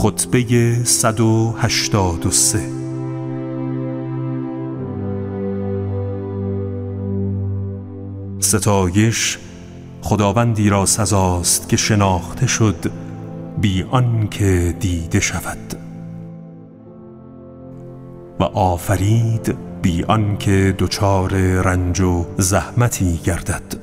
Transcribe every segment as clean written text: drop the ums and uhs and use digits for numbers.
خطبه 183. ستایش خداوندی را سزاست که شناخته شد بی آن که دیده شود، و آفرید بی آن که دچار رنج و زحمتی گردد.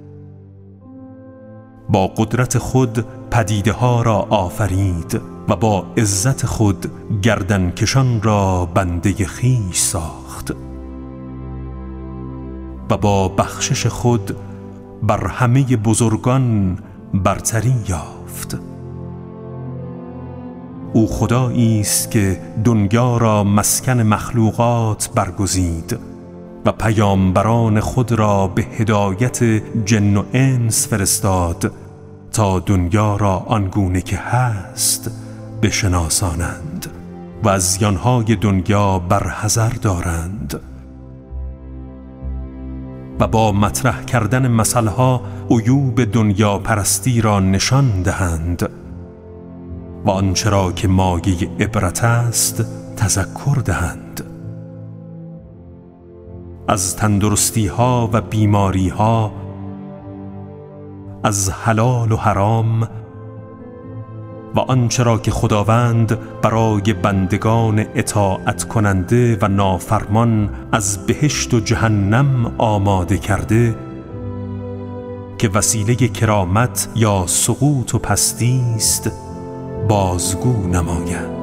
با قدرت خود پدیده ها را آفرید و با عزت خود گردن کشان را بنده خویش ساخت، و با بخشش خود بر همه بزرگان برتری یافت. او خدایی است که دنیا را مسکن مخلوقات برگزید و پیامبران خود را به هدایت جن و انس فرستاد تا دنیا را آنگونه که هست بشناسانند و از زیانهای دنیا برحذر دارند، و با مطرح کردن مثلها عیوب دنیا پرستی را نشان دهند و آنچه را که مایه عبرت است تذکر دهند. از تندرستی ها و بیماری ها، از حلال و حرام و آنچه را که خداوند برای بندگان اطاعت کننده و نافرمان از بهشت و جهنم آماده کرده که وسیله کرامت یا سقوط و پستی است بازگو نماید.